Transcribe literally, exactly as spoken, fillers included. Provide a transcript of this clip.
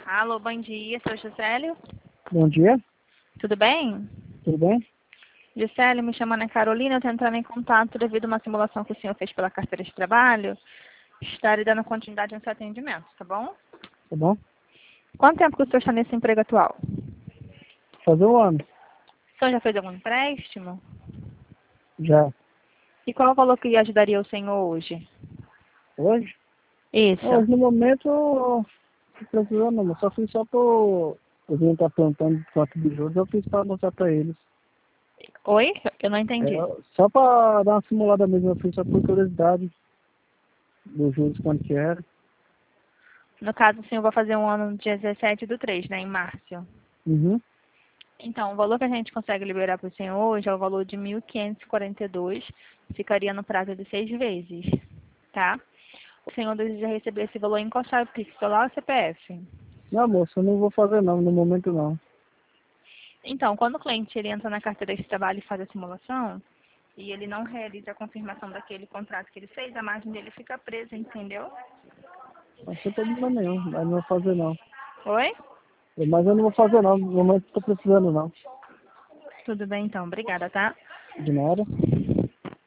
Alô, bom dia, sou Gisele. Bom dia, Tudo bem? tudo bem? Gisele, me chamando é Carolina, eu estou entrando em contato devido a uma simulação que o senhor fez pela carteira de trabalho. Estarei dando continuidade no seu atendimento, tá bom? Tá bom? Quanto tempo que o senhor está nesse emprego atual? Fazer um ano, O senhor já fez algum empréstimo? já. E qual o valor que ajudaria o senhor hoje? Hoje? Isso. Hoje, no momento, não precisou não, mas só fiz só pro... O gente tá plantando quatro de juros, eu fiz pra mostrar pra eles. Oi? Eu não É, entendi. só pra dar uma simulada mesmo, eu fiz só por curiosidade dos juros quanto que era. No caso, o senhor vai fazer um ano no dia dezessete do três, né, em março. Uhum. Então, o valor que a gente consegue liberar para o senhor hoje é o valor de mil quinhentos e quarenta e dois, ficaria no prazo de seis vezes, tá? O senhor deseja receber esse valor em qual chave Pix, celular ou C P F? Não, moço, eu não vou fazer não, no momento não. Então, quando o cliente ele entra na carteira de trabalho e faz a simulação, e ele não realiza a confirmação daquele contrato que ele fez, a margem dele fica presa, entendeu? Não tem problema nenhum, mas não vou fazer não. Oi? Mas eu não vou fazer não, no momento não tô precisando não. Tudo bem então, obrigada, tá? De nada.